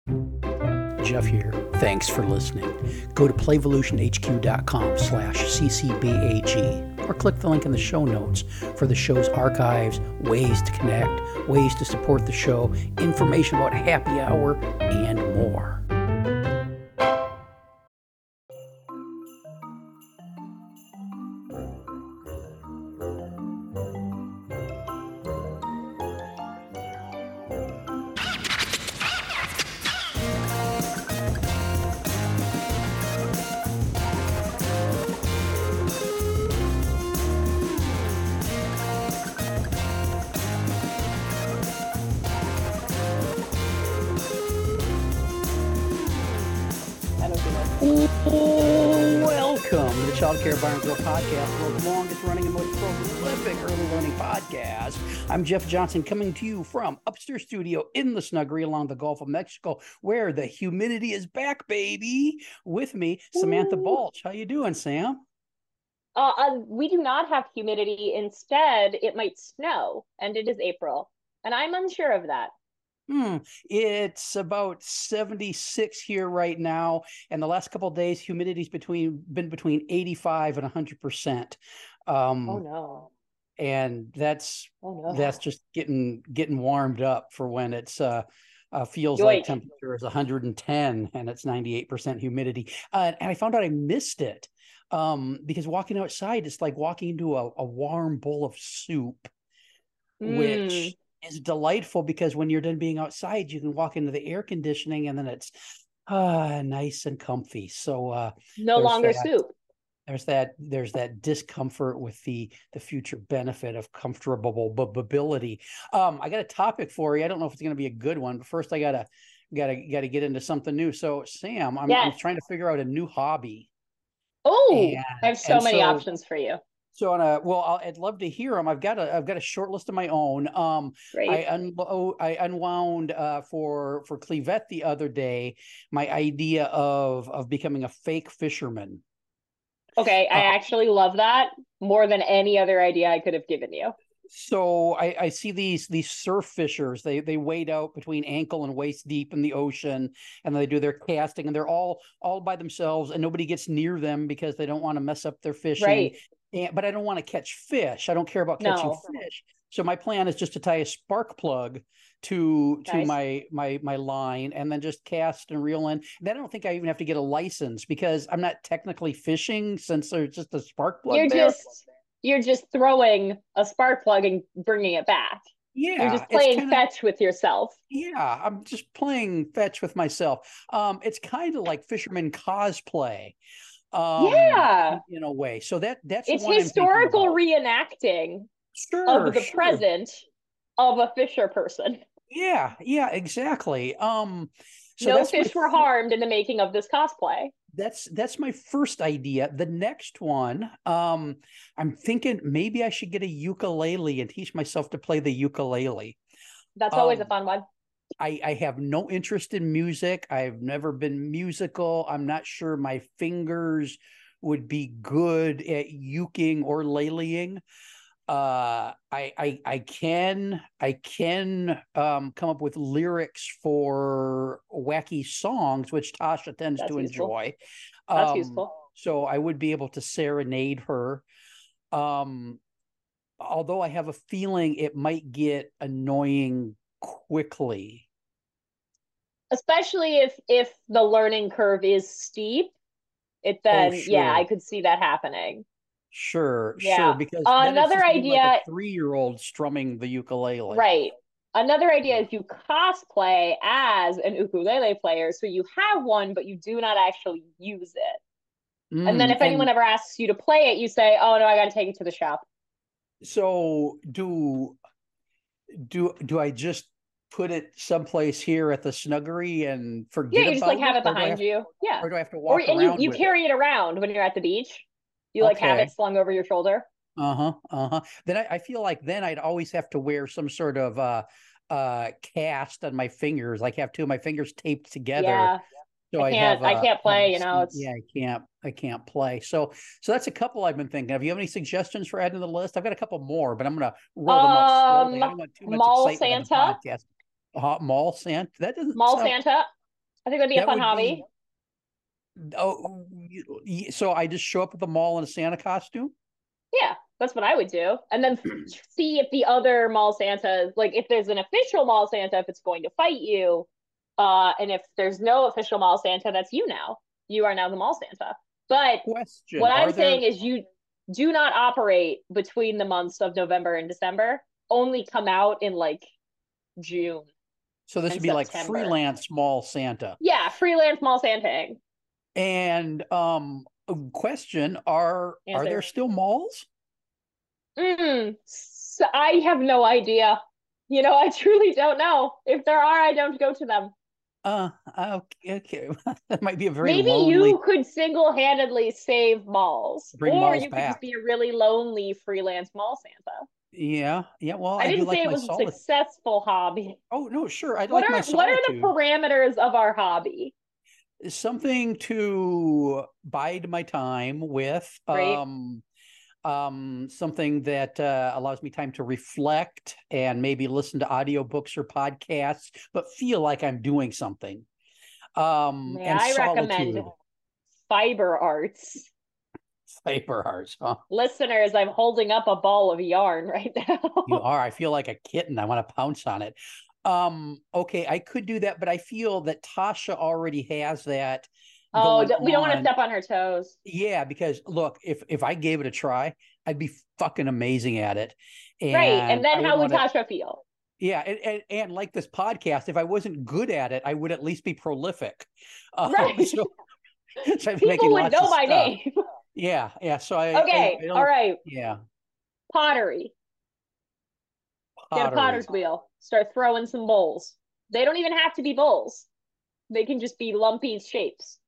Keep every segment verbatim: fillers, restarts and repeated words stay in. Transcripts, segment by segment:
Jeff here. Thanks for listening. Go to playvolutionhq.com slash ccbag or click the link in the show notes for the show's archives, ways to connect, ways to support the show, information about happy hour, and more. Welcome to the Child Care Bar and Grill Podcast, world's longest running and most prolific early learning podcast. I'm Jeff Johnson, coming to you from upstairs studio in the Snuggery along the Gulf of Mexico, where the humidity is back, baby. With me, Samantha Ooh. Balch. How you doing, Sam? Uh, uh, we do not have humidity. Instead, it might snow, and it is April, and I'm unsure of that. Hmm. It's about seventy-six here right now, and the last couple of days, humidity's between been between eighty-five and one hundred percent. Um, oh no! And that's oh no! That's just getting getting warmed up for when it's uh, uh feels Yoink. like temperature is one hundred ten and it's ninety-eight percent humidity. Uh, and I found out I missed it um, because walking outside, it's like walking into a, a warm bowl of soup, Mm. which is delightful because when you're done being outside, you can walk into the air conditioning and then it's uh, nice and comfy. So uh, no longer that, soup. There's that there's that discomfort with the the future benefit of comfortability. Um, I got a topic for you. I don't know if it's going to be a good one, but first I gotta gotta gotta get into something new. So Sam, I'm, yes. I'm trying to figure out a new hobby. Oh, and, I have so many so, options for you. So on a well, I'll, I'd love to hear them. I've got a I've got a short list of my own. Um, Great. I un, I unwound uh, for for Clevette the other day my idea of of becoming a fake fisherman. Okay, I uh, actually love that more than any other idea I could have given you. So I, I see these these surf fishers. They they wade out between ankle and waist deep in the ocean, and they do their casting, and they're all all by themselves, and nobody gets near them because they don't want to mess up their fishing. Right. And, but I don't want to catch fish. I don't care about catching no. fish. So my plan is just to tie a spark plug to nice. to my my my line and then just cast and reel in. Then I don't think I even have to get a license because I'm not technically fishing since there's just a spark plug You're there. just you're just throwing a spark plug and bringing it back. Yeah, you're just playing kinda, fetch with yourself. Yeah, I'm just playing fetch with myself. Um, it's kind of like fisherman cosplay. Um, yeah, in, in a way. So that that's it's one historical reenacting sure, of the sure. present of a fisher person. Yeah, yeah, exactly. Um, so no that's fish my, were harmed in the making of this cosplay. That's that's my first idea. The next one, um, I'm thinking maybe I should get a ukulele and teach myself to play the ukulele. That's always um, a fun one. I, I have no interest in music. I've never been musical. I'm not sure my fingers would be good at uking or lelying. Uh, I, I I can I can um, come up with lyrics for wacky songs, which Tasha tends That's to useful. enjoy. That's um, useful. So I would be able to serenade her. Um, although I have a feeling it might get annoying quickly, especially if if the learning curve is steep. It then oh, sure. yeah, I could see that happening. Sure, yeah. sure. Because uh, another idea, like a three-year-old strumming the ukulele, right? Another idea is you cosplay as an ukulele player, so you have one, but you do not actually use it. Mm, and then if and anyone ever asks you to play it, you say, "Oh no, I got to take it to the shop." So do do do I just put it someplace here at the Snuggery and forget about it? Yeah, you just like have it behind have, you. Yeah. Or do I have to walk or, and around you, you with carry it? it around when you're at the beach. You like okay. have it slung over your shoulder. Uh-huh. Uh-huh. Then I, I feel like then I'd always have to wear some sort of uh uh cast on my fingers, like have two of my fingers taped together. Yeah. So I can't I, have, uh, I can't play, you know. It's... Yeah, I can't I can't play. So so that's a couple I've been thinking of. You have any suggestions for adding to the list? I've got a couple more, but I'm gonna roll them out slowly. I don't want too much Mall excitement Santa. on the podcast. Uh, Mall Santa. That doesn't Mall sound... Santa. I think that'd be a That fun would hobby. be, oh, y- so I just show up at the mall in a Santa costume? Yeah, that's what I would do. And then see if the other mall Santas, like if there's an official mall Santa, if it's going to fight you. Uh, and if there's no official mall Santa, that's you now. You are now the mall Santa. But Question, what are I'm there, saying is you do not operate between the months of November and December. Only come out in like June so this and would be like September. freelance mall Santa. Yeah, freelance mall Santaing. And um question, are are there Answer. still malls? Mm, so I have no idea. You know, I truly don't know. If there are, I don't go to them. Uh okay, okay. That might be a very Maybe lonely. you could single-handedly save malls, Bring or malls you could just back. be a really lonely freelance mall Santa. Yeah, yeah. Well, I I do didn't say like it my was a solid. successful hobby. Oh no, sure. I'd What like my are what are the solitude. parameters of our hobby? Something to bide my time with. Right? Um, um, something that uh, allows me time to reflect and maybe listen to audiobooks or podcasts, but feel like I'm doing something. Um, May and I recommend solitude. fiber arts? Fiber arts, huh? Listeners, I'm holding up a ball of yarn right You now. are. I feel like a kitten. I want to pounce on it. Um, okay, I could do that, but I feel that Tasha already has that Oh, going d- we don't want to on. step on her toes. Yeah, because look, if if I gave it a try, I'd be fucking amazing at it. Right. And And I then would how would want to, Tasha feel? yeah, and, and, and like this podcast, if I wasn't good at it, I would at least be prolific. Um, Right. so, so I'm making People would lots of know my stuff. name. Yeah, yeah. So I, I, Okay. I All don't, right. yeah, Pottery. Get a pottery. potter's wheel. Start throwing some bowls. They don't even have to be bowls. They can just be lumpy shapes.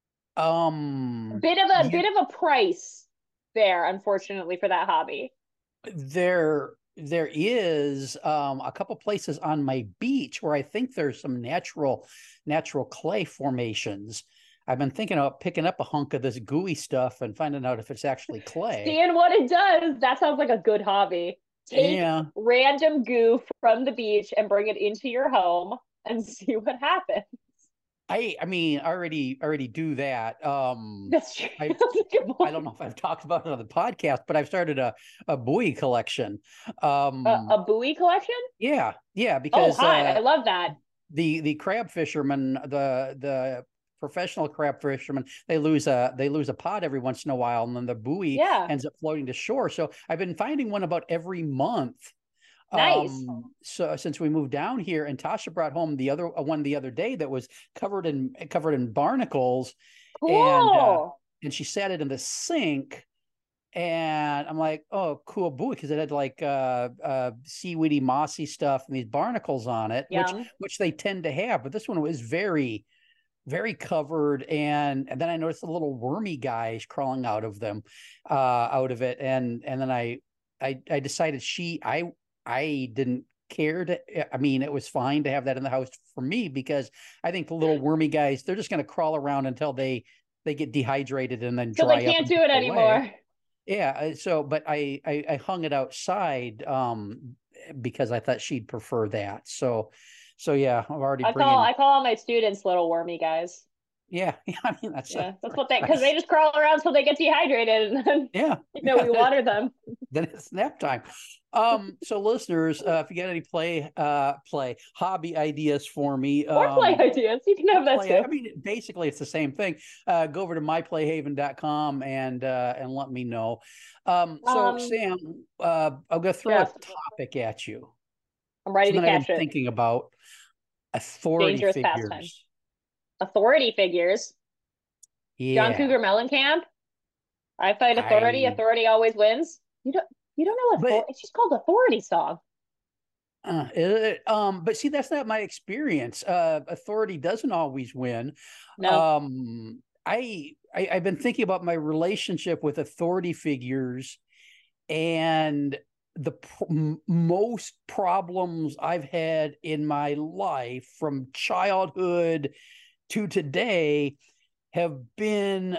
Um, Bit of a you bit of a price there, unfortunately, for that hobby. there there is um a couple places on my beach where I think there's some natural natural clay formations. I've been thinking about picking up a hunk of this gooey stuff and finding out if it's actually clay. Seeing what it does, that sounds like a good hobby. Take Yeah. random goo from the beach and bring it into your home and see what happens. I I mean, I already already do that. Um That's true. I That's a good I point. don't know if I've talked about it on the podcast, but I've started a a buoy collection. A, Um a buoy collection? yeah, yeah, Oh, because hot. uh I love that. the the crab fishermen, the the professional crab fishermen, they lose a they lose a pod every once in a while, and then the buoy Yeah. ends up floating to shore. So I've been finding one about every month. Nice. Um, so since we moved down here, and Tasha brought home the other uh, one the other day that was covered in covered in barnacles, and uh, Cool. and she sat it in the sink. And I'm like, oh, cool buoy, because it had like uh, uh, seaweedy, mossy stuff and these barnacles on it, which Yum. which they tend to have. But this one was very, very covered, and and then I noticed the little wormy guys crawling out of them, uh, out of it, and and then I I I decided she I I didn't care to. I mean, it was fine to have that in the house for me because I think the little wormy guys, they're just going to crawl around until they they get dehydrated and then So they dry up can't and do go it away. anymore. Yeah, uh, so but I, I I hung it outside um because I thought she'd prefer that. So so yeah, I'm already I call bringing I call all my students little wormy guys. yeah, yeah, I mean that's a Yeah, that's what they because they nice. just crawl around until they get dehydrated, and then Yeah, you know yeah, we water them. then it's nap time. Um, so listeners, uh, if you got any play uh play hobby ideas for me, Or play um ideas, you can or have that play, too. I mean basically it's the same thing. Uh go over to my play haven dot com and uh and let me know. Um, so Um, Sam, uh I'll go throw a Jeff, topic at you. I'm ready to Something I've been catch it. thinking about, authority Dangerous pastime. figures. Authority figures. John Yeah. Cougar Mellencamp. I fight authority. I Authority always wins. You don't. You don't know but authority. It's just called authority song. uh, it, um but see that's not my experience. Uh authority doesn't always win. No. Um I, I I've been thinking about my relationship with authority figures, and the pr- most problems I've had in my life from childhood to today have been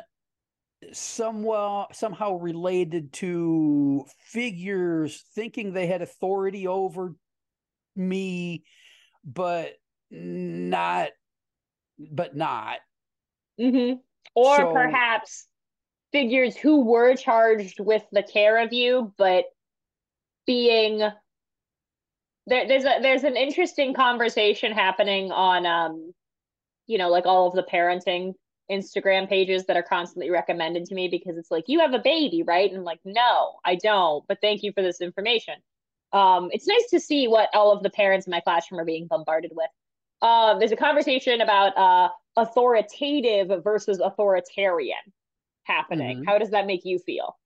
somewhat somehow related to figures thinking they had authority over me, but not but not. Mm-hmm. Or So perhaps figures who were charged with the care of you, but being there, there's a there's an interesting conversation happening on um, you know, like all of the parenting Instagram pages that are constantly recommended to me because it's like, you have a baby, right? And I'm like, no, I don't, but thank you for this information. Um, it's nice to see what all of the parents in my classroom are being bombarded with. Uh, there's a conversation about uh, authoritative versus authoritarian happening. mhm. How does that make you feel?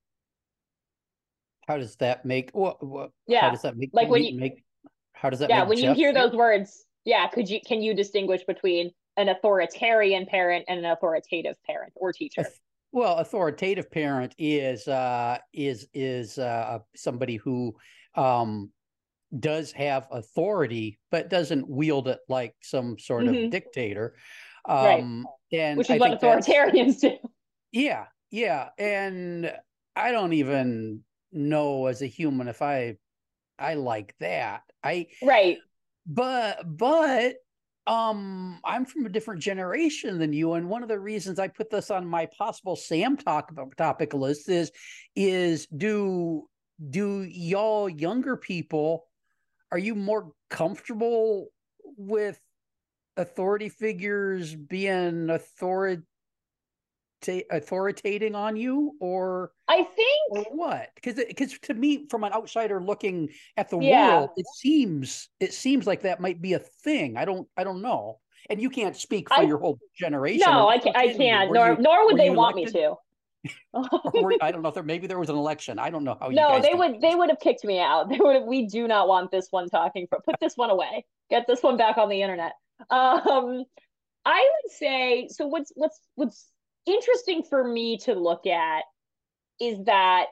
How does that make what, what how Yeah, does that make like when me you, make how does that yeah, make when you Jeff hear feel? those words, yeah, could you can you distinguish between an authoritarian parent and an authoritative parent or teacher? Well, authoritative parent is uh is is uh somebody who um does have authority but doesn't wield it like some sort of Mm-hmm. dictator. Right. Um and Which is I what think that's authoritarians do. yeah, yeah. And I don't even know as a human if I I like that. I Right. but but um I'm from a different generation than you, and one of the reasons I put this on my possible Sam talk topic list is is do do y'all younger people, are you more comfortable with authority figures being authority authoritating on you, or I think, or what? Because because to me, from an outsider looking at the yeah. world, it seems it seems like that might be a thing. I don't I don't know. And you can't speak for I your whole generation, no, or, I can or I can you? can't. Were Nor you nor would were they you want me elected? to. Or were, I don't know if there maybe there was an election. I don't know how you No, guys they do would they things. would have kicked me out. They would have, we do not want this one talking for put this one away. Get this one back on the internet. Um I would say so what's what's what's interesting for me to look at is that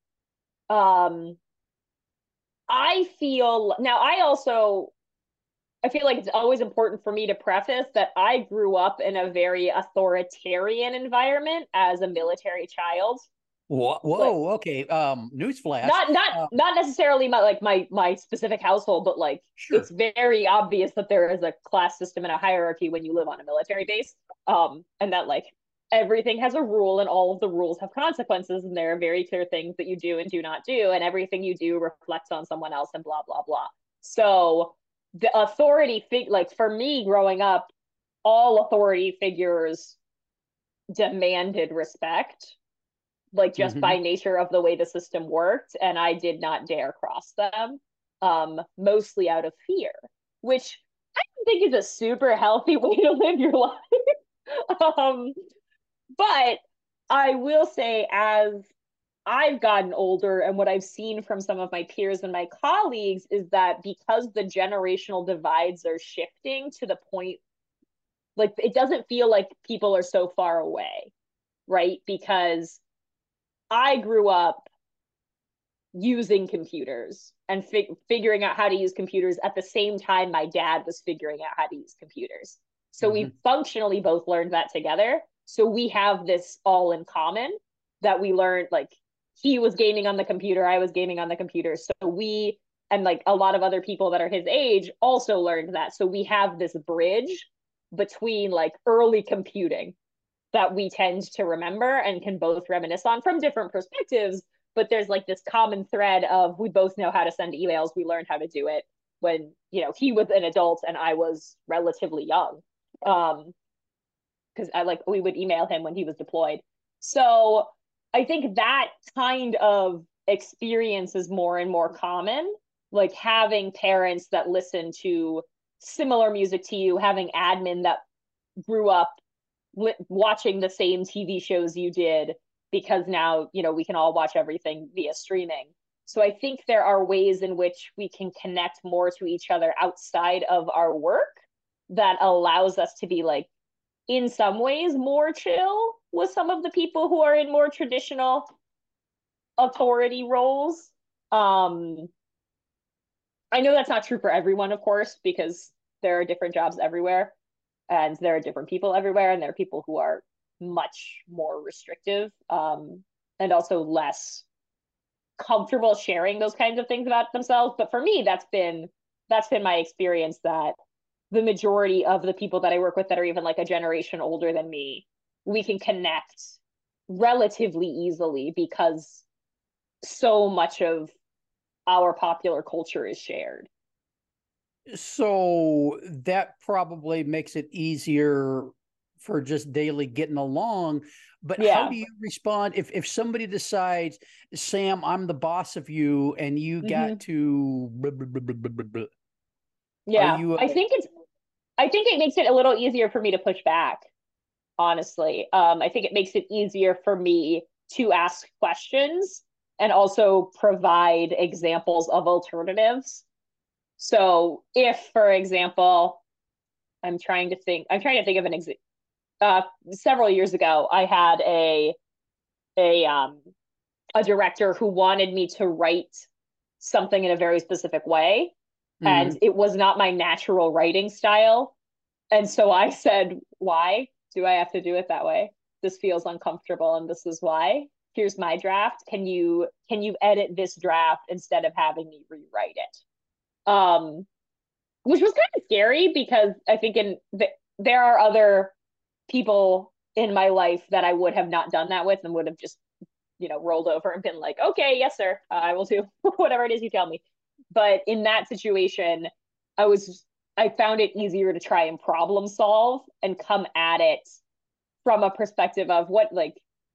um I feel now I also I feel like it's always important for me to preface that I grew up in a very authoritarian environment as a military child. Whoa, Like whoa okay. Um, newsflash. not not Uh, not necessarily my like my my specific household, but like it's sure. very obvious that there is a class system and a hierarchy when you live on a military base. Um, and that like everything has a rule and all of the rules have consequences, and there are very clear things that you do and do not do, and everything you do reflects on someone else and blah blah blah. So the authority fig like for me growing up, all authority figures demanded respect, like just Hmm. by nature of the way the system worked, and I did not dare cross them, um, mostly out of fear, which I don't think is a super healthy way to live your life. um, but I will say, as I've gotten older, and what I've seen from some of my peers and my colleagues is that because the generational divides are shifting to the point, like it doesn't feel like people are so far away, right? Because I grew up using computers and fig- figuring out how to use computers at the same time my dad was figuring out how to use computers. So we Hmm. functionally both learned that together. So we have this all in common that we learned, like he was gaming on the computer, I was gaming on the computer. So we and like a lot of other people that are his age also learned that. So we have this bridge between like early computing that we tend to remember and can both reminisce on from different perspectives. But there's like this common thread of we both know how to send emails. We learned how to do it when, you know, he was an adult and I was relatively young. Um, because I like we would email him when he was deployed. So I think that kind of experience is more and more common. Like having parents that listen to similar music to you, having admin that grew up li- watching the same T V shows you did because now, you know, we can all watch everything via streaming. So I think there are ways in which we can connect more to each other outside of our work that allows us to be like in some ways more chill with some of the people who are in more traditional authority roles. Um I know that's not true for everyone, of course, because there are different jobs everywhere and there are different people everywhere, and there are people who are much more restrictive, um, and also less comfortable sharing those kinds of things about themselves. But for me, that's been that's been my experience, that the majority of the people that I work with that are even like a generation older than me, we can connect relatively easily because so much of our popular culture is shared. So that probably makes it easier for just daily getting along. But how Yeah. do you respond if, if somebody decides, Sam, I'm the boss of you, and you got Mm-hmm. to blah, blah, blah, blah, blah, blah. Are Yeah. you I a, think it's I think it makes it a little easier for me to push back, honestly. Um, I think it makes it easier for me to ask questions and also provide examples of alternatives. So if, for example, I'm trying to think, I'm trying to think of an example. Uh, several years ago, I had a a um a director who wanted me to write something in a very specific way, and mhm. it was not my natural writing style. And so I said, "Why do I have to do it that way? This feels uncomfortable, and this is why. Here's my draft. Can you can you edit this draft instead of having me rewrite it?" Um, which was kind of scary because I think in the, there are other people in my life that I would have not done that with and would have just, you know, rolled over and been like, okay, yes, sir, uh, I will do whatever it is you tell me. But in that situation, I was, I found it easier to try and problem solve and come at it from a perspective of what, like,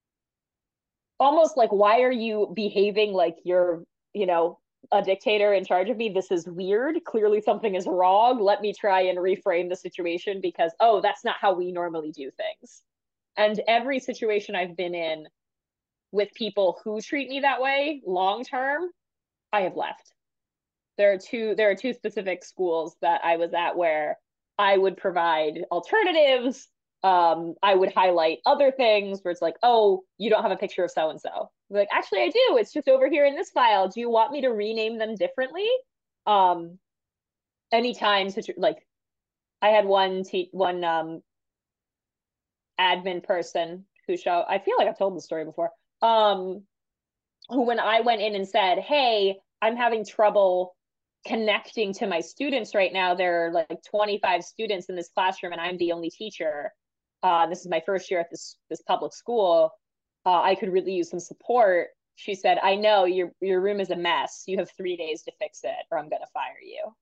almost like, why are you behaving like you're, you know, a dictator in charge of me? This is weird. Clearly something is wrong. Let me try and reframe the situation because, oh, that's not how we normally do things. And every situation I've been in with people who treat me that way long term, I have left. There are two there are two specific schools that I was at where I would provide alternatives. Um, I would highlight other things where it's like, oh, you don't have a picture of so and so. Like, actually, I do. It's just over here in this file. Do you want me to rename them differently? Um, anytime, such like I had one te- one um admin person who show. I feel like I've told the story before. Um, who when I went in and said, "Hey, I'm having trouble connecting to my students right now. There are like twenty-five students in this classroom, and I'm the only teacher. Uh, this is my first year at this this public school. Uh, I could really use some support." She said, "I know your your room is a mess. You have three days to fix it, or I'm gonna fire you."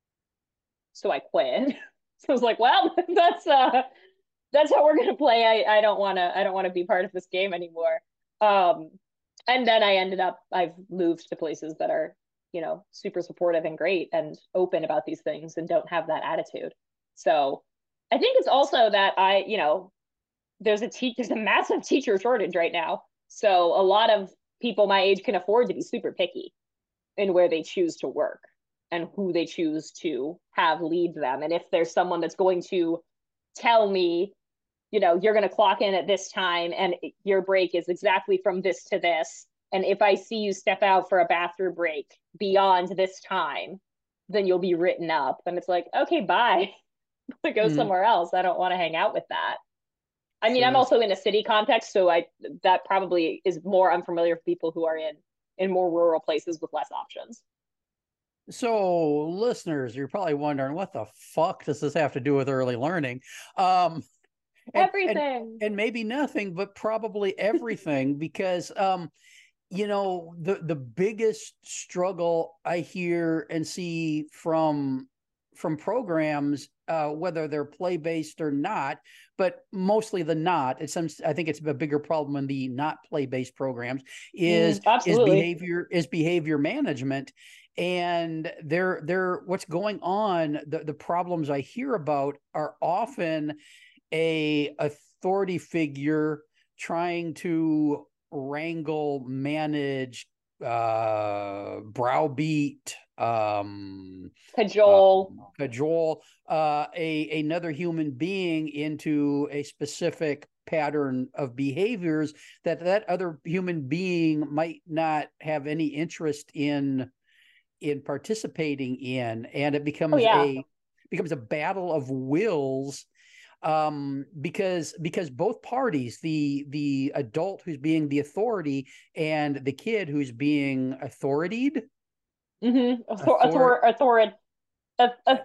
So I quit. So I was like, "Well, that's uh, that's how we're gonna play. I I don't wanna I don't wanna be part of this game anymore." Um, and then I ended up I've moved to places that are, you know, super supportive and great and open about these things and don't have that attitude. So I think it's also that I, you know, there's a te- there's a massive teacher shortage right now. So a lot of people my age can afford to be super picky in where they choose to work and who they choose to have lead them. And if there's someone that's going to tell me, you know, you're going to clock in at this time and your break is exactly from this to this. And if I see you step out for a bathroom break beyond this time, then you'll be written up. And it's like, okay, bye. Go Mm, somewhere else. I don't want to hang out with that. I mean, I'm sure. also in a city context, so I that probably is more unfamiliar for people who are in in more rural places with less options. So, listeners, you're probably wondering, what the fuck does this have to do with early learning? Um, and and Everything. and maybe nothing, but probably everything, because um, you know, the the biggest struggle I hear and see from from programs, uh, whether they're play based or not, but mostly the not. It's some, I think it's a bigger problem in the not play based programs. Is Mm, is absolutely. behavior is behavior management, and they're they're what's going on. The the problems I hear about are often a authority figure trying to wrangle, manage, uh, browbeat, um, uh, Cajole. cajole uh, a another human being into a specific pattern of behaviors that that other human being might not have any interest in in participating in, and it Oh becomes yeah. a becomes a battle of wills, um because because both parties, the the adult who's being the authority and the kid who's being authorityed Mm-hmm. Author, author author, author,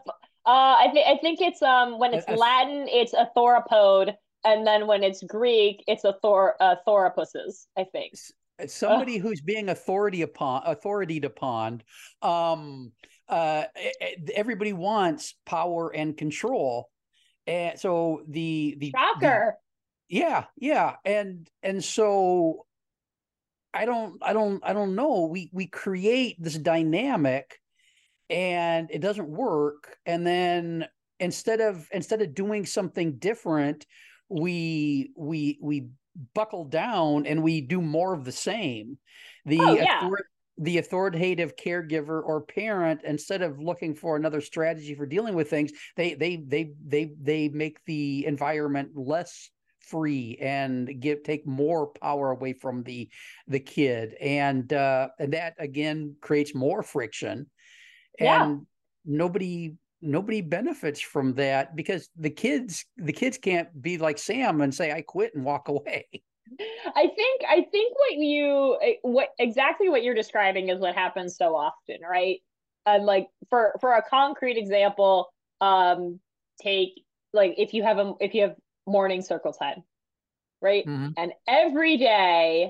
Uh, I think I think it's um when A, it's a Latin, it's a theropod, and then when it's Greek, it's a thor uh, thoropuses, I think. Uh, somebody who's being authority upon authority upon um uh everybody wants power and control, and so the the the shocker. yeah, yeah, and and so i don't i don't i don't know, we we create this dynamic and it doesn't work, and then instead of instead of doing something different, we we we buckle down and we do more of the same. Oh the yeah. author the authoritative caregiver or parent, instead of looking for another strategy for dealing with things, they they they they they make the environment less free and give take more power away from the the kid, and uh and that again creates more friction, Yeah. and nobody nobody benefits from that, because the kids the kids can't be like Sam and say I quit and walk away. I think I think what you what exactly what you're describing is what happens so often, right? And like for for a concrete example, um, take like if you have a if you have morning circle time, right? Mm-hmm. And every day,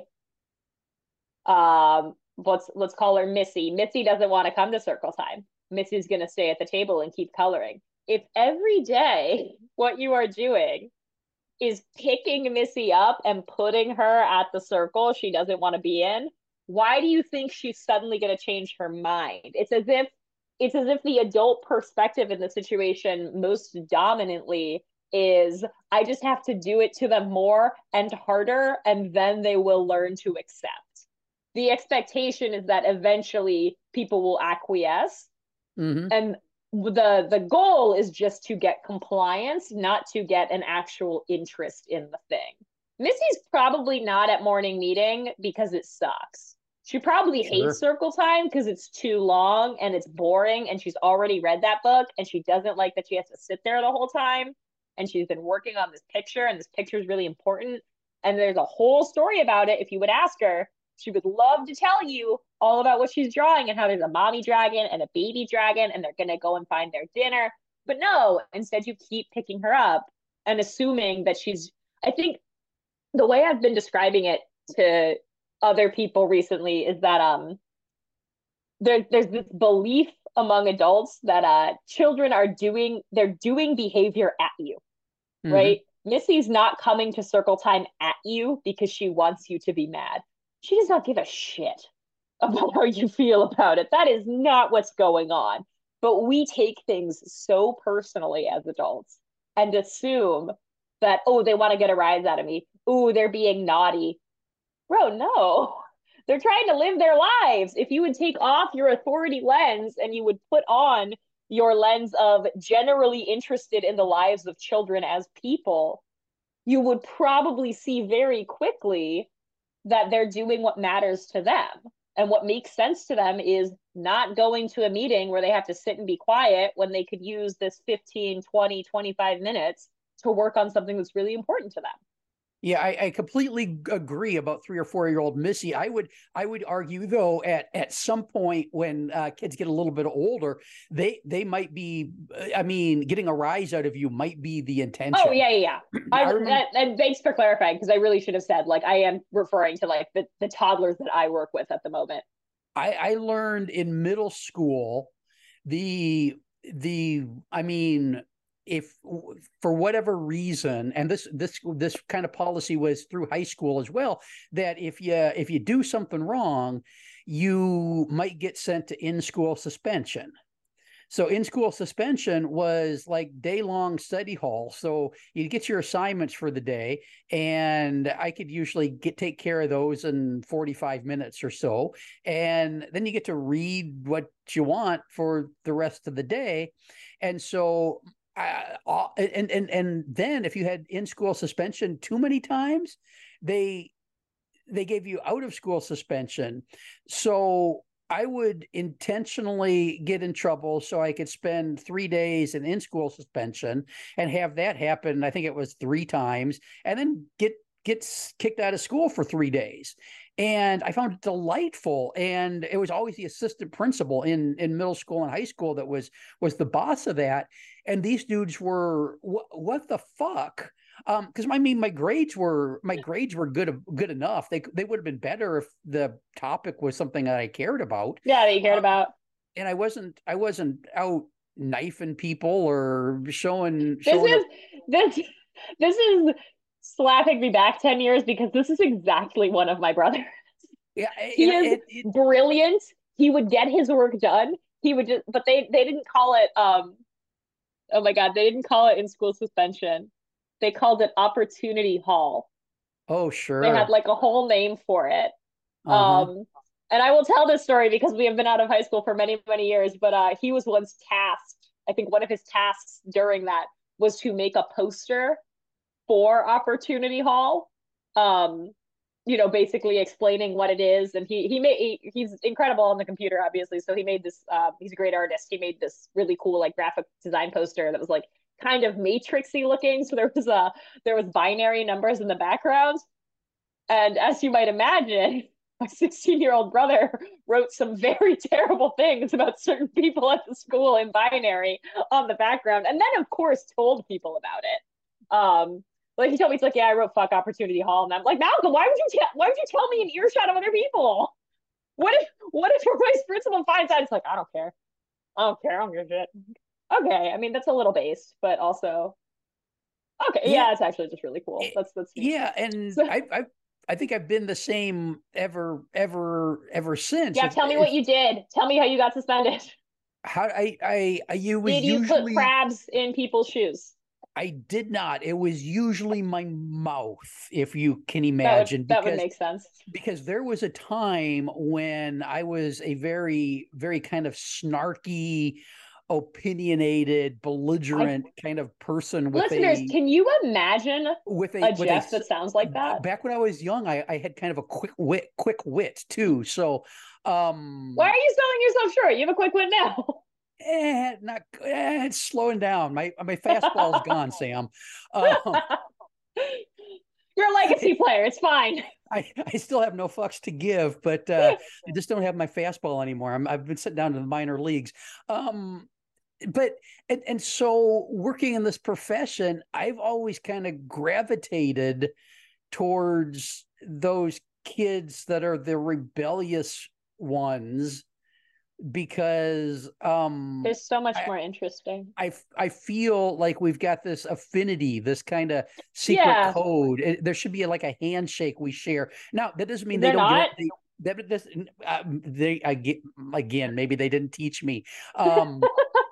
um, let's let's call her Missy. Missy doesn't want to come to circle time. Missy's gonna stay at the table and keep coloring. If every day what you are doing is picking Missy up and putting her at the circle she doesn't want to be in, why do you think she's suddenly going to change her mind? It's as if it's as if the adult perspective in the situation most dominantly is I just have to do it to them more and harder, and then they will learn to accept. The expectation is that eventually people will acquiesce, Mm-hmm. and the the goal is just to get compliance, not to get an actual interest in the thing. Missy's probably not at morning meeting because it sucks. She probably hates Sure. circle time because it's too long and it's boring, and she's already read that book and she doesn't like that she has to sit there the whole time, and she's been working on this picture and this picture is really important, and there's a whole story about it. If you would ask her, she would love to tell you all about what she's drawing and how there's a mommy dragon and a baby dragon and they're going to go and find their dinner. But no, instead you keep picking her up and assuming that she's, I think the way I've been describing it to other people recently is that um there, there's this belief among adults that uh children are doing they're doing behavior at you, Mm-hmm. right? Missy's not coming to circle time at you because she wants you to be mad. She does not give a shit about how you feel about it. That is not what's going on. But we take things so personally as adults and assume that, oh, they want to get a rise out of me. Oh, they're being naughty. Bro, no. They're trying to live their lives. If you would take off your authority lens and you would put on your lens of generally interested in the lives of children as people, you would probably see very quickly that they're doing what matters to them. And what makes sense to them is not going to a meeting where they have to sit and be quiet when they could use this fifteen, twenty, twenty-five minutes to work on something that's really important to them. Yeah, I, I completely agree about three or four year old Missy. I would I would argue though at at some point when uh, kids get a little bit older, they they might be. I mean, getting a rise out of you might be the Oh intention. yeah, yeah, yeah. I I remember. that, and thanks for clarifying because I really should have said like I am referring to like the the toddlers that I work with at the moment. I, I learned in middle school the the I mean, if for whatever reason, and this this this kind of policy was through high school as well, that if you if you do something wrong, you might get sent to in school suspension. So in school suspension was like day long study hall. So you get your assignments for the day, and I could usually get take care of those in forty-five minutes or so. And then you get to read what you want for the rest of the day. And so I, and and and then if you had in school suspension too many times, they they gave you out of school suspension. So I would intentionally get in trouble so I could spend three days in in school suspension and have that happen. I think it was three times, and then get gets kicked out of school for three days. and I found it delightful. And it was always the assistant principal in in middle school and high school that was was the boss of that. And these dudes were what the fuck? Um, because I mean, my grades were my grades were good good enough. They they would have been better if the topic was something that I cared about. Yeah, that you cared um, about. And I wasn't I wasn't out knifing people or showing This showing is up. this this is slapping me back ten years because this is exactly one of my brothers. Yeah, He and is it, it, brilliant. He would get his work done. He would just, but they they didn't call it um oh my God, they didn't call it in school suspension. They called it opportunity hall. oh They had sure. like a whole name for it. Uh-huh. Um and I will tell this story because we have been out of high school for many, many years, but uh he was once tasked. I think one of his tasks during that was to make a poster for Opportunity Hall. Um, you know, basically explaining what it is. And he he made he, he's incredible on the computer, obviously. So he made this. Uh, he's a great artist. He made this really cool like graphic design poster that was like kind of matrixy looking. So there was a uh, there was binary numbers in the background. And as you might imagine, my sixteen year old brother wrote some very terrible things about certain people at the school in binary on the background. And then, of course, told people about it. Um, like he told me, it's like, yeah, I wrote fuck Opportunity Hall. And I'm like, Malcolm, why would you, why would you tell me in earshot of other people? What if, what if your vice principal finds out? It's like, I don't care. I don't care. I don't give a shit. Okay. I mean, that's a little based, but also, okay. Yeah, Yeah, it's actually just really cool. it, That's, that's neat. yeah, and So, I I I think I've been the same ever ever ever since. yeah, If tell me what if you did. Tell me how you got suspended. how I I, I it was Did you put usually crabs in people's shoes? I did not. It was usually my mouth, if you can That would imagine, that would because make sense. because there was a time when I was a very, very kind of snarky, opinionated, I belligerent kind of person with Listeners, a can you imagine with a a with a Jeff that sounds like that? back when I was young, I, I had kind of a quick wit, quick wit too. So, Why um, are you selling yourself short? You have a quick win now. eh, not eh, it's slowing down. My my fastball's gone, Sam. Um, You're a legacy player. It's fine. I, I still have no fucks to give, but uh, I just don't have my fastball anymore. I'm, I've been sitting down to the minor leagues. Um, but and, and so working in this profession, I've always kind of gravitated towards those kids that are the rebellious ones because um There's so much I, more interesting. I I feel like we've got this affinity, this kind of secret Yeah, code. It, there should be like a handshake we share. Now that doesn't mean is they there don't get not? it. They, that doesn't. Uh, they I get again. Maybe they didn't teach me. Um,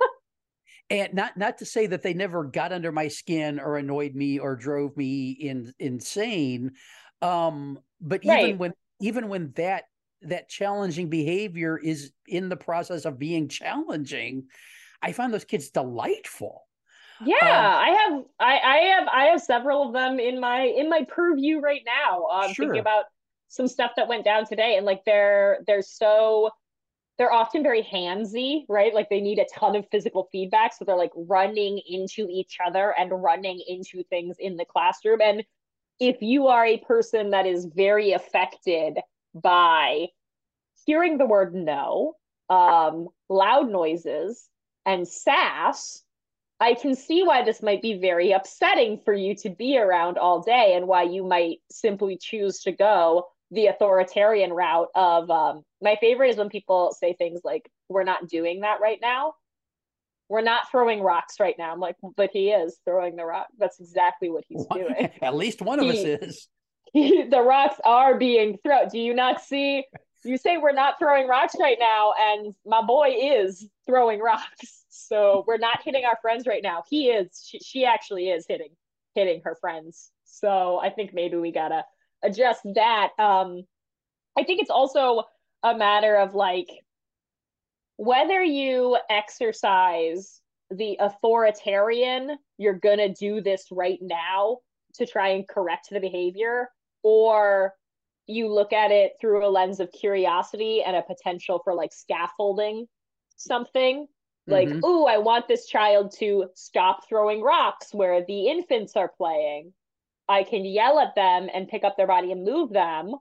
and not not to say that they never got under my skin or annoyed me or drove me in insane. Um, but even Right. when even when that that challenging behavior is in the process of being challenging, I find those kids delightful. Yeah, Um, I have I, I have I have several of them in my in my purview right now. Um thinking sure. about some stuff that went down today and like they're they're so they're often very handsy, right? Like they need a ton of physical feedback. So they're like running into each other and running into things in the classroom. And if you are a person that is very affected by hearing the word no, um, loud noises, and sass, I can see why this might be very upsetting for you to be around all day and why you might simply choose to go the authoritarian route of um, my favorite is when people say things like, we're not doing that right now. We're not throwing rocks right now. I'm like, but he is throwing the rock. That's exactly what he's doing. At least one of us He, is. he the rocks are being thrown. Do you not see? You say we're not throwing rocks right now, and my boy is throwing rocks. So we're not hitting our friends right now. He is. She, she actually is hitting hitting her friends. So I think maybe we gotta adjust that. Um, I think it's also a matter of like whether you exercise the authoritarian, you're gonna do this right now to try and correct the behavior, or you look at it through a lens of curiosity and a potential for like scaffolding something. Like, Mm-hmm. oh, I want this child to stop throwing rocks where the infants are playing. I can yell at them and pick up their body and move them,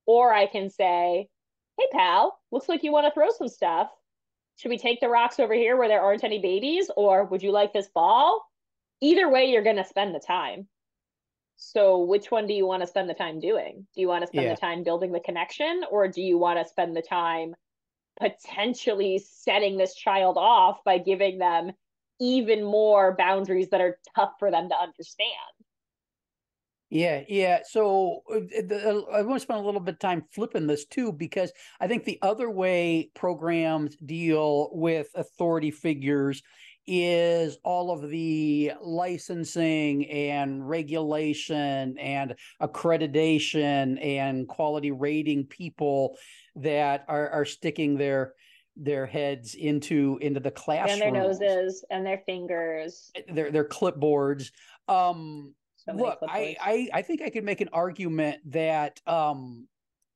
Or I can say, hey, pal, looks like you want to throw some stuff. Should we take the rocks over here where there aren't any babies? Or would you like this ball? Either way, you're going to spend the time. So which one do you want to spend the time doing? Do you want to spend Yeah. the time building the connection, or do you want to spend the time potentially setting this child off by giving them even more boundaries that are tough for them to understand? Yeah, yeah. So uh, the, I want to spend a little bit of time flipping this too, because I think the other way programs deal with authority figures is all of the licensing and regulation and accreditation and quality rating people that are, are sticking their their heads into into the And their classrooms, noses and their fingers. their their clipboards. Um, So many look, I, clipboards. I I think I could make an argument that um,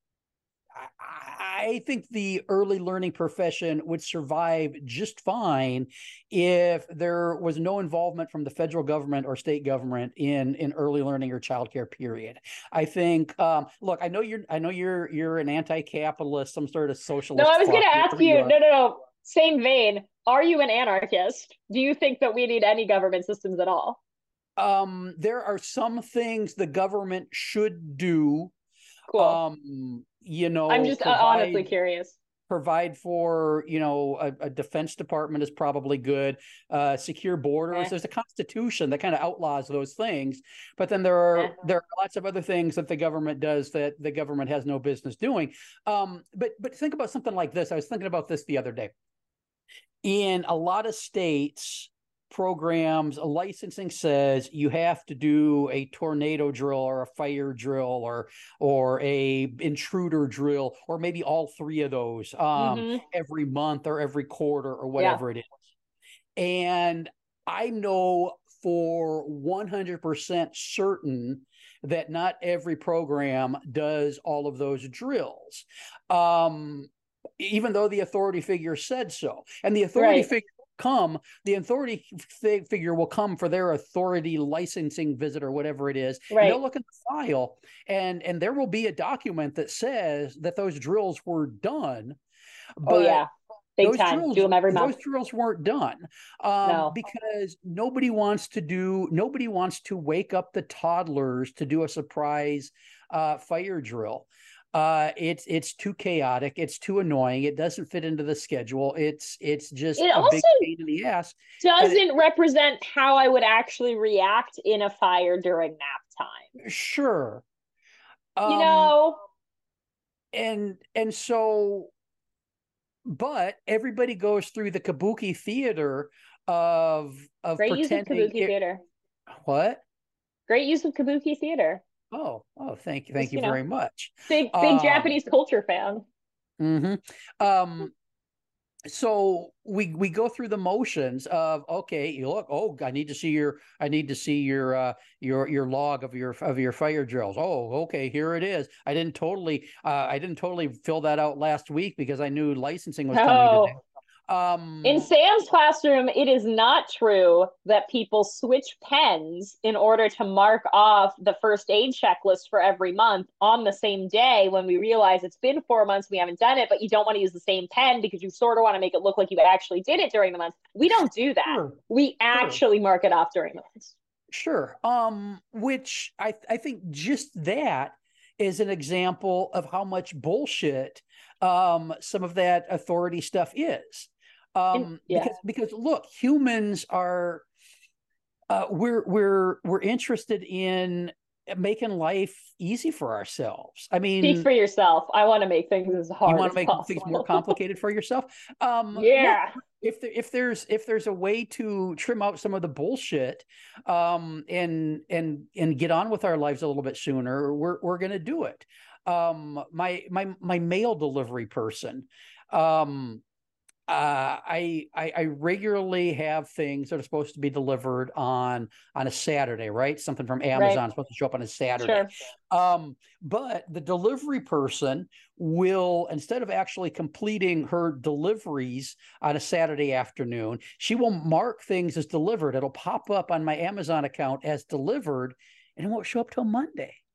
I, I think the early learning profession would survive just fine if there was no involvement from the federal government or state government in in early learning or childcare. Period. I think. Um, look, I know you're I know you're you're an anti-capitalist, some sort of No, socialist I was going fuck, to ask whatever you you. are. No, no, no. Same vein. Are you an anarchist? Do you think that we need any government systems at all? Um, there are some things the government should do. Cool. Um, you I'm know, just uh, honestly provide curious. provide for, you know, a, a defense department is probably good. Uh, secure borders. Eh, There's a constitution that kind of outlaws those things, but then there are eh. there are lots of other things that the government does that the government has no business doing. Um, but but think about something like this. I was thinking about this the other day. In a lot of states, programs licensing says you have to do a tornado drill or a fire drill or or a intruder drill, or maybe all three of those, um, Mm-hmm. every month or every quarter or Yeah. whatever it is. And I know for one hundred percent certain that not every program does all of those drills, um, even though the authority figure said so. And the authority Right. figure come, the authority figure will come for their authority licensing visit or whatever it is, and they'll Right. look at the file, and and there will be a document that says that those drills were done, Oh, but yeah. Big those time. Do drills them every those month. drills weren't done, um, No. because nobody wants to do nobody wants to wake up the toddlers to do a surprise uh, fire drill. Uh, it's it's too chaotic. It's too annoying. It doesn't fit into the schedule. It's it's just It a big also pain in the ass. And it, doesn't represent how I would actually react in a fire during nap time. sure, You um, know, and and so, but everybody goes through the kabuki theater of of great use of pretending kabuki it. theater. What? Great use of kabuki theater. Oh, oh, thank you, thank Just, you you know, very much. big, big Um, Japanese culture fan. mhm. Um, so we we go through the motions of, okay, you look, oh, I need to see your I need to see your uh your your log of your of your fire drills. Oh, okay, here it is. I didn't totally uh I didn't totally fill that out last week because I knew licensing was coming today. Oh, in Um, Sam's classroom, it is not true that people switch pens in order to mark off the first aid checklist for every month on the same day when we realize it's been four months, we haven't done it, but you don't want to use the same pen because you sort of want to make it look like you actually did it during the month. We don't do that. sure, We sure. actually mark it off during the months. Sure. Um, which I I think just that is an example of how much bullshit um some of that authority stuff is. And Um, yeah, because because look, humans are uh we're we're we're interested in making life easy for ourselves. I speak mean, for yourself. I want to make things as you hard want as to make things more possible. complicated for yourself. Um, look, Yeah. if there, if there's if there's a way to trim out some of the bullshit, um, and and and get on with our lives a little bit sooner, we're we're gonna do it. Um, my my my mail delivery person, um, uh, I, I I regularly have things that are supposed to be delivered on on a Saturday, right? Something from Right. Amazon is supposed to show up on a Saturday. Sure. Um, but the delivery person will, instead of actually completing her deliveries on a Saturday afternoon, she will mark things as delivered. It'll pop up on my Amazon account as delivered, and it won't show up till Monday.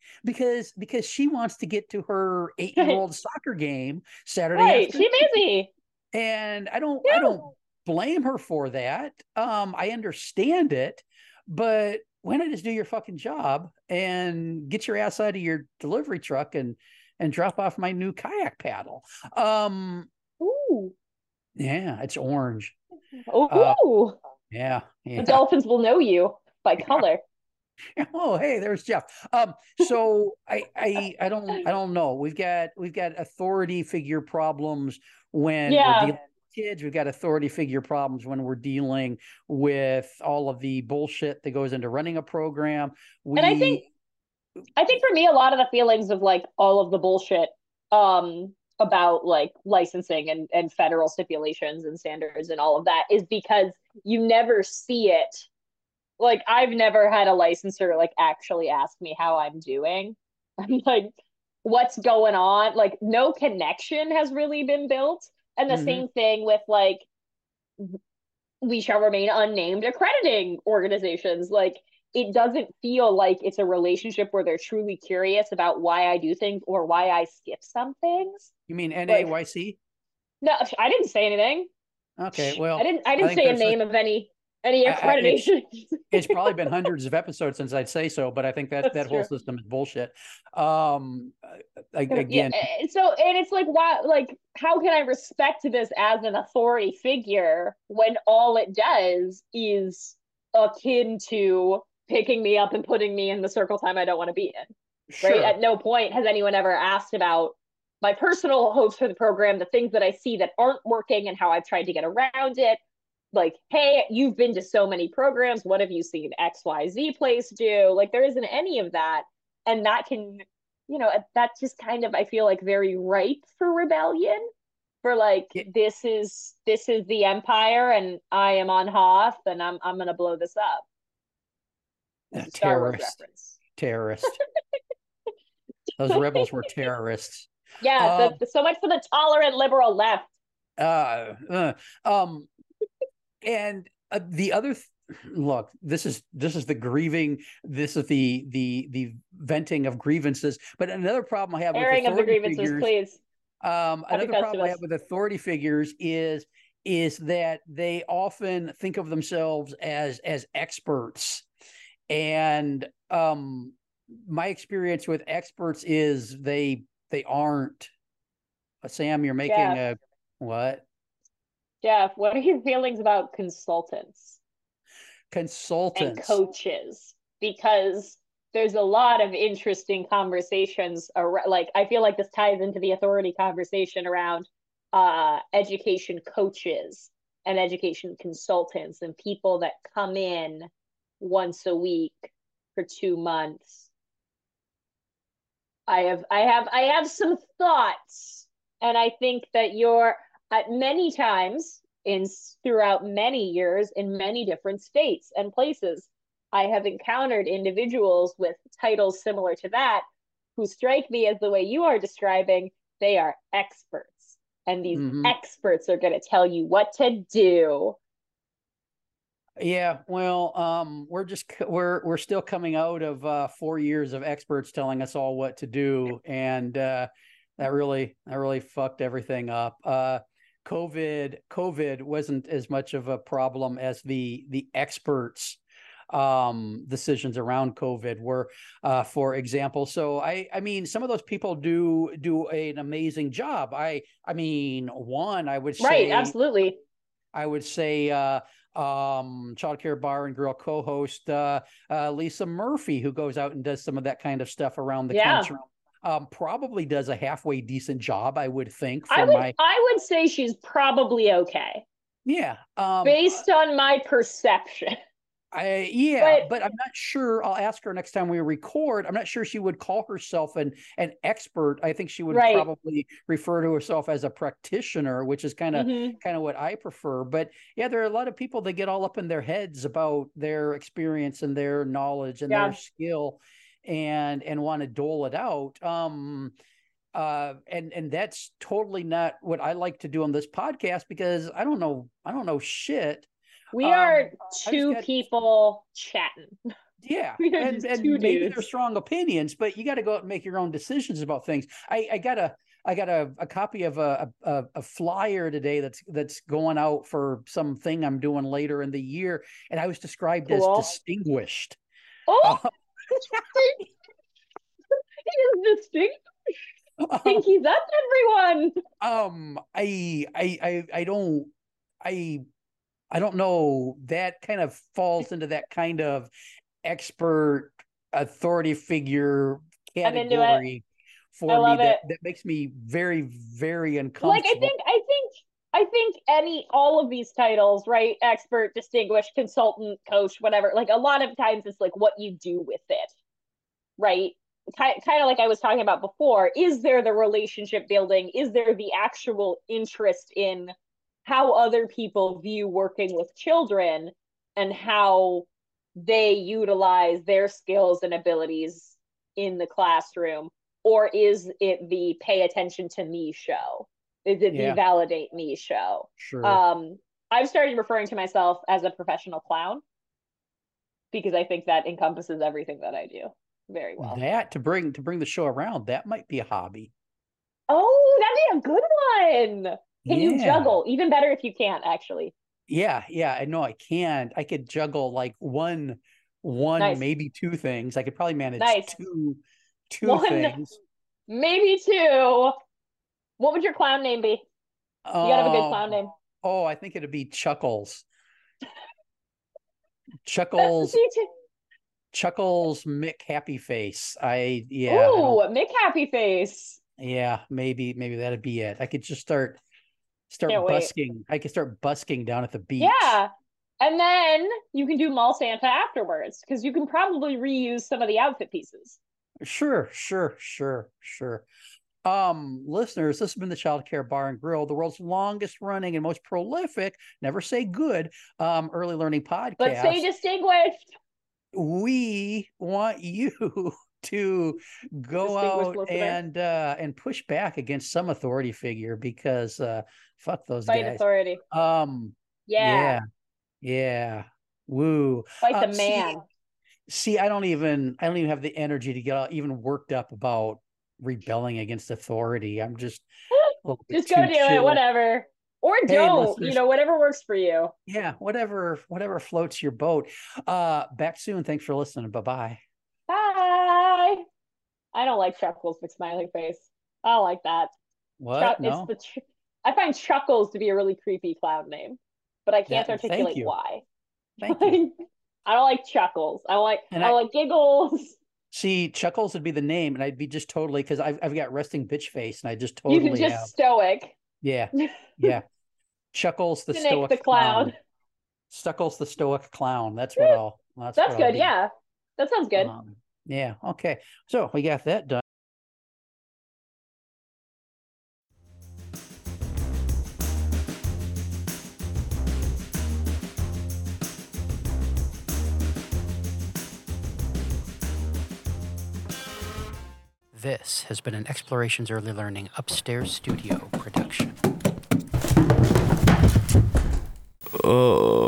because because she wants to get to her eight-year-old soccer game Saturday Right. afternoon. She's busy. And I don't Yeah. I don't blame her for that. Um, I understand it, but why not just do your fucking job and get your ass out of your delivery truck and and drop off my new kayak paddle? Um, Ooh. yeah, it's orange. Ooh. Uh, yeah, yeah. The dolphins will know you by color. Oh, hey, there's Jeff. Um, so I, I, I don't, I don't know. We've got, we've got authority figure problems when Yeah. we're dealing with kids. We've got authority figure problems when we're dealing with all of the bullshit that goes into running a program. We, and I think, I think for me, a lot of the feelings of like all of the bullshit, um, about like licensing and, and federal stipulations and standards and all of that is because you never see it. Like, I've never had a licensor like actually ask me how I'm doing. I'm like, what's going on? Like, no connection has really been built. And the mm-hmm. same thing with like, we shall remain unnamed accrediting organizations. Like, it doesn't feel like it's a relationship where they're truly curious about why I do things or why I skip some things. You mean N A Y C? Like, no, I didn't say anything. Okay, well, I didn't. I didn't I say a name a, of any any accreditation. It's, it's probably been hundreds of episodes since I'd say so, but I think that That's that true. whole system is bullshit. Um, again, yeah, so and it's like, why? Like, how can I respect this as an authority figure when all it does is akin to picking me up and putting me in the circle time I don't want to be in? Sure. Right? At no point has anyone ever asked about my personal hopes for the program, the things that I see that aren't working and how I've tried to get around it. Like, hey, you've been to so many programs. What have you seen X Y Z place do? Like, there isn't any of that. And that can, you know, that's just kind of, I feel like, very ripe for rebellion. For like, yeah. this is this is the empire and I am on Hoth and I'm I'm gonna blow this up. Uh, terrorist. Terrorist. Those rebels were terrorists. Yeah, um, the, so much for the tolerant liberal left. Uh, uh um and uh, the other th- look, this is this is the grieving, this is the the the venting of grievances. But another problem I have airing with of the grievances, figures, please. Um, another problem I have with authority figures is is that they often think of themselves as as experts, and um, my experience with experts is they they aren't. Sam, you're making Jeff. a what? Jeff, what are your feelings about consultants? Consultants and coaches, because there's a lot of interesting conversations around, like, I feel like this ties into the authority conversation around uh, education coaches and education consultants and people that come in once a week for two months. I have, I have, I have some thoughts, and I think that you're at many times in throughout many years in many different states and places, I have encountered individuals with titles similar to that who strike me as the way you are describing. They are experts, and these mm-hmm. experts are going to tell you what to do. Yeah, well, um, we're just we're we're still coming out of uh, four years of experts telling us all what to do, and uh, that really that really fucked everything up. Uh, COVID COVID wasn't as much of a problem as the the experts um decisions around COVID were, uh for example. So I I mean, some of those people do do an amazing job. I I mean, one, I would say, right, absolutely. I would say uh um Child Care Bar and Grill co-host uh, uh Lisa Murphy, who goes out and does some of that kind of stuff around the yeah. country. Um, probably does a halfway decent job, I would think. I would, my... I would say she's probably okay. Yeah. Um, Based on my perception. I, yeah, but, but I'm not sure. I'll ask her next time we record. I'm not sure she would call herself an, an expert. I think she would right. probably refer to herself as a practitioner, which is kind of mm-hmm. kind of what I prefer. But yeah, there are a lot of people that get all up in their heads about their experience and their knowledge and yeah. their skill, and and want to dole it out. Um, uh, and and that's totally not what I like to do on this podcast, because I don't know I don't know shit. We um, are two got, people chatting. Yeah, We are and just and two maybe they're dudes. strong opinions, but you got to go out and make your own decisions about things. I I got a I got a, a copy of a, a a flyer today that's that's going out for something I'm doing later in the year, and I was described as Cool. distinguished. Oh, Uh, he is distinct. Pinkies up, everyone. um, I I I I don't I I don't know. That kind of falls into that kind of expert authority figure I'm into it. category I for me love that it. that makes me very very Like I uncomfortable. think I think I think any all of these titles, right? Expert, distinguished, consultant, coach, whatever. Like a lot of times it's like what you do with it, right? Kind kind of like I was talking about before. Is there the relationship building? Is there the actual interest in how other people view working with children and how they utilize their skills and abilities in the classroom? Or is it the pay attention to me show? Is it the Yeah, validate me show? sure. Um, I've started referring to myself as a professional clown because I think that encompasses everything that I do very well. That to bring to bring the show around, that might be a hobby. Oh, that'd be a good one. Can you Yeah. juggle? Even better if you can't, actually. Yeah, yeah, I know I can. I could juggle like one one Nice. maybe two things. I could probably manage Nice. two two One, things. maybe two. What would your clown name be? You gotta have a good clown Um name. oh, I think it'd be Chuckles. Chuckles See, too. Chuckles Mick Happy Face. I yeah, I don't Ooh, Mick Happy Face. yeah, maybe maybe that'd be it. I could just start Can't start wait. busking. I could start busking down at the beach. Yeah. And then you can do Mall Santa afterwards because you can probably reuse some of the outfit pieces. Sure, sure, sure, sure. Um, listeners, this has been the Child Care Bar and Grill, the world's longest running and most prolific, never say good, um, early learning But say podcast. distinguished. We want you to go Distinguished out listener. and uh and push back against some authority figure because uh fuck those Fight guys. authority. Um, Yeah. yeah, yeah. Woo. Fight the Uh, see, man. see, I don't even I don't even have the energy to get even worked up about rebelling against authority. I'm just a little bit Just go too do it, chill. whatever. Or Hey, don't, you listeners, know, whatever works for you. yeah, whatever, whatever floats your boat. Uh, back soon. Thanks for listening. Bye bye. Bye. I don't like Chuckles McSmiley face. I don't like that. Chuck, What? it's No. the. Ch- I find Chuckles to be a really creepy clown name, but I can't That. Thank articulate you. why. Thank you. I don't like Chuckles. I don't like. And I I don't like Giggles. see Chuckles would be the name, and I'd be just totally because I've I've got resting bitch face, and I just You can totally have. just stoic. Yeah, yeah. Chuckles the Nick stoic the clown. clown. Stuckles the stoic clown. That's what I'll. That's That's what I'll good. be. Yeah, that sounds good. Um, yeah. Okay. So we got that done. This has been an Explorations Early Learning Upstairs Studio production. Oh.